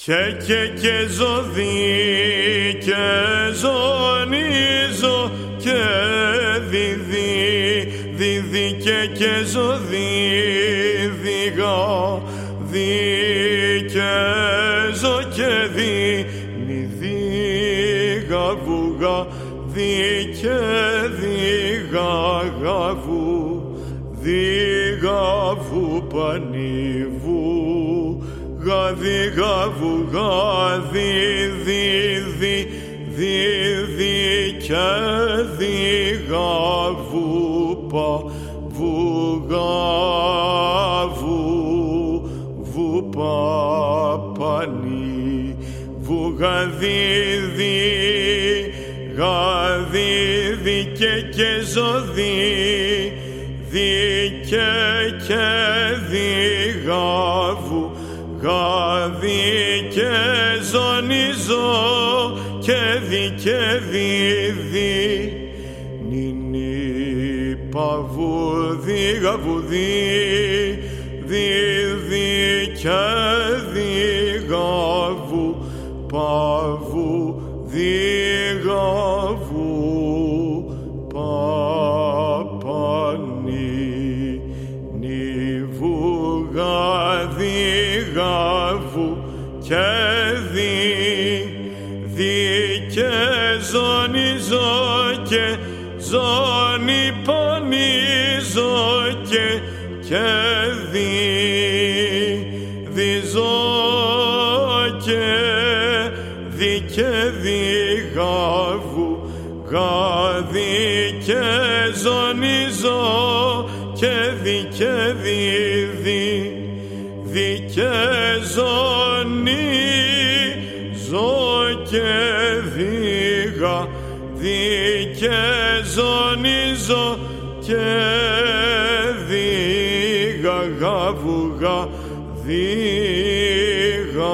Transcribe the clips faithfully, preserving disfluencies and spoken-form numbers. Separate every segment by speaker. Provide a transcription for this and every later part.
Speaker 1: Και και και ζωδί και ζωνίζω και διδί, διδί και και ζωδί, διγα, δι και ζω και δι, νι διγα βουγα, δι και διγα γαβου, διγα βου πανιβου. Γαδι, γαβου, γαδι, δι, δι, δι, δι, και δι, γαβου, πα, βου, γαβου, βου, πα, πανι, βου, γαδι, δι, γαδι, δι, και και ζωδί, δι, και και δι, γαβου, γαδι και ζωνίζω και δι και δι, δι, νι, νι, παβου, δι, γαβου, δι, δι, δι και δι, γαβου, παβου, δι, γαβου, πα, πανι, νι, βου, γαδι, γαβου και δι, δι και ζωνίζω και ζώνη πανίζω και και δι, δι ζω και δι και δι γαβου, γαδι και ζωνίζω και δι και δι, δι, δι και ζωνή, ζω και δίγα, δι και ζωνίζω και δίγα γαβουγα, δίγα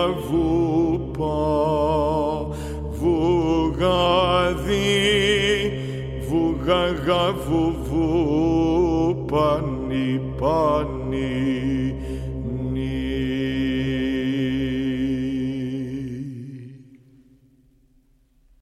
Speaker 1: βουπα, βουγα δι, βουγα γαβου, βουπανι, πανι.